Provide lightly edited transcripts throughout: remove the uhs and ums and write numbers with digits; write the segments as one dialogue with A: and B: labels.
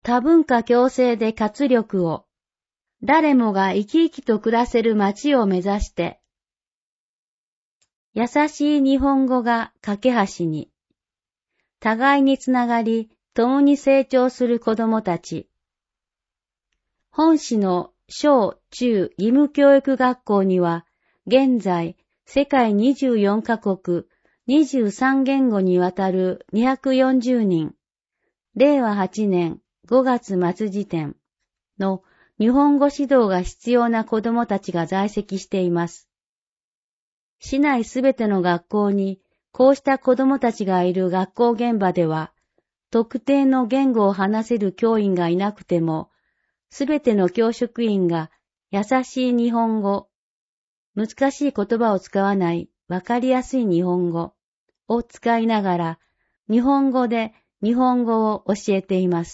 A: 多文化共生で活力を、誰もが生き生きと暮らせる街を目指して、優しい日本語が架け橋に、互いにつながり、共に成長する子供たち。本市の小中義務教育学校には、現在、世界24カ国、23言語にわたる240人、令和8年5月末時点の日本語指導が必要な子供たちが在籍しています。市内すべての学校にこうした子供たちがいる学校現場では、特定の言語を話せる教員がいなくても、すべての教職員が優しい日本語、難しい言葉を使わないわかりやすい日本語を使いながら、日本語で日本語を教えています。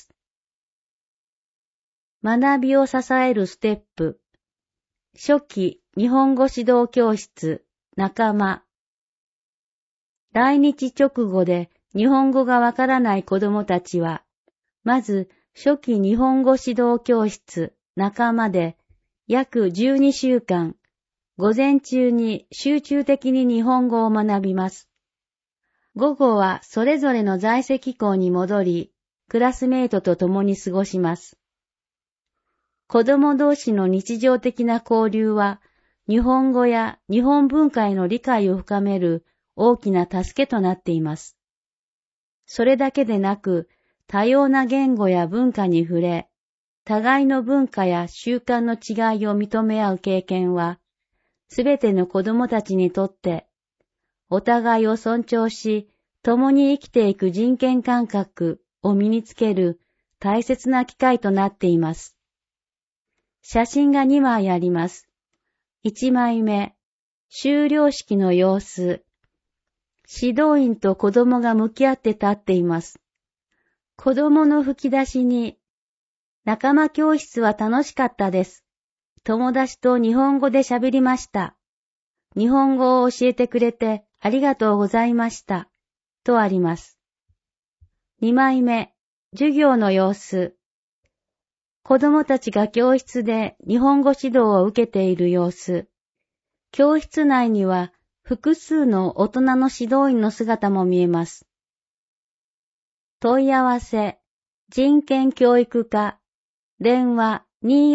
A: 学びを支えるステップ、初期日本語指導教室、仲間。来日直後で日本語がわからない子どもたちは、まず初期日本語指導教室、仲間で約12週間、午前中に集中的に日本語を学びます。午後はそれぞれの在籍校に戻り、クラスメイトと共に過ごします。子供同士の日常的な交流は、日本語や日本文化への理解を深める大きな助けとなっています。それだけでなく、多様な言語や文化に触れ、互いの文化や習慣の違いを認め合う経験は、すべての子供たちにとって、お互いを尊重し、共に生きていく人権感覚を身につける大切な機会となっています。写真が2枚あります。1枚目、修了式の様子。指導員と子供が向き合って立っています。子供の吹き出しに、仲間教室は楽しかったです。友達と日本語で喋りました。日本語を教えてくれてありがとうございました。とあります。2枚目、授業の様子。子供たちが教室で日本語指導を受けている様子。教室内には複数の大人の指導員の姿も見えます。問い合わせ、人権教育課、電話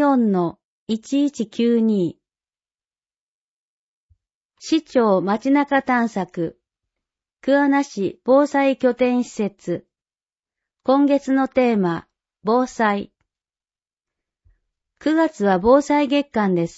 A: 24-1192。市長街中探索、桑名市防災拠点施設。今月のテーマ、防災。9月は防災月間です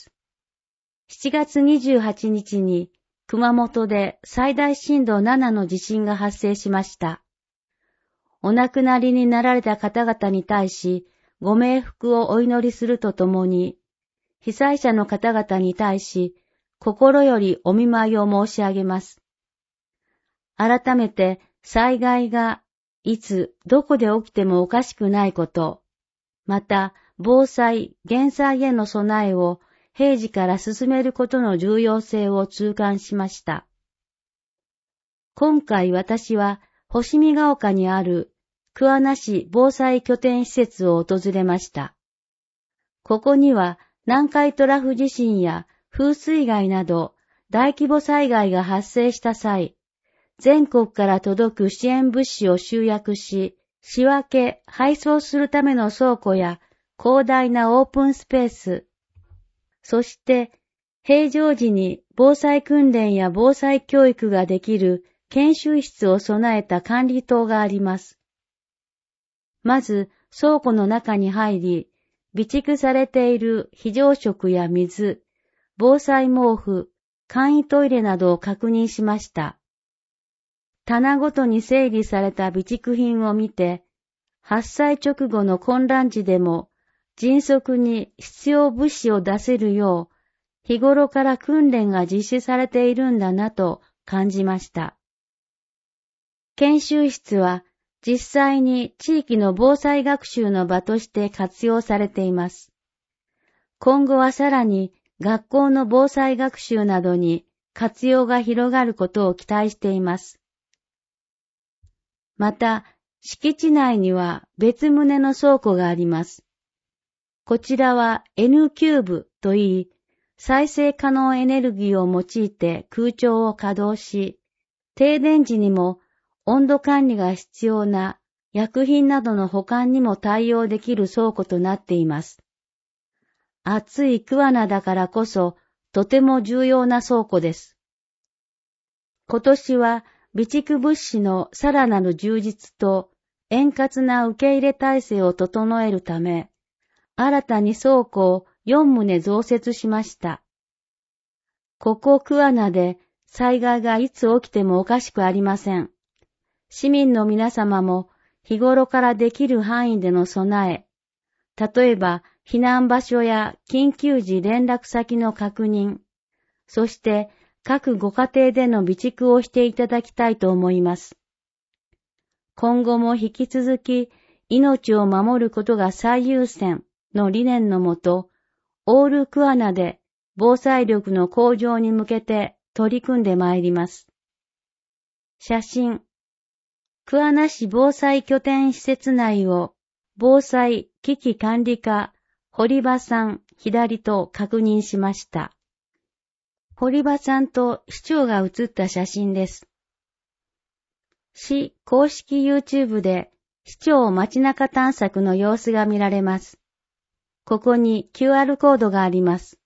A: 。7月28日に熊本で最大震度7の地震が発生しました。お亡くなりになられた方々に対しご冥福をお祈りするとともに、被災者の方々に対し心よりお見舞いを申し上げます。改めて災害がいつどこで起きてもおかしくないこと、また防災・減災への備えを平時から進めることの重要性を痛感しました。今回私は星見ヶ丘にある桑名市防災拠点施設を訪れました。ここには南海トラフ地震や風水害など大規模災害が発生した際、全国から届く支援物資を集約し、仕分け、配送するための倉庫や広大なオープンスペース、そして平常時に防災訓練や防災教育ができる研修室を備えた管理棟があります。まず倉庫の中に入り、備蓄されている非常食や水、防災毛布、簡易トイレなどを確認しました。棚ごとに整理された備蓄品を見て、発災直後の混乱時でも迅速に必要物資を出せるよう、日頃から訓練が実施されているんだなと感じました。研修室は実際に地域の防災学習の場として活用されています。今後はさらに学校の防災学習などに活用が広がることを期待しています。また、 敷地内には別棟の倉庫があります。こちらは N キューブといい、再生可能エネルギーを用いて空調を稼働し、停電時にも温度管理が必要な薬品などの保管にも対応できる倉庫となっています。暑い桑名だからこそとても重要な倉庫です。今年は備蓄物資のさらなる充実と円滑な受け入れ体制を整えるため、新たに倉庫を4棟増設しました。ここ桑名で災害がいつ起きてもおかしくありません。市民の皆様も日頃からできる範囲での備え、例えば避難場所や緊急時連絡先の確認、そして各ご家庭での備蓄をしていただきたいと思います。今後も引き続き命を守ることが最優先の理念のもと、オール桑名で防災力の向上に向けて取り組んでまいります。写真。桑名市防災拠点施設内を防災危機管理課堀場さん左と確認しました。堀場さんと市長が写った写真です。市公式 YouTube で市長街中探索の様子が見られます。ここに QR コードがあります。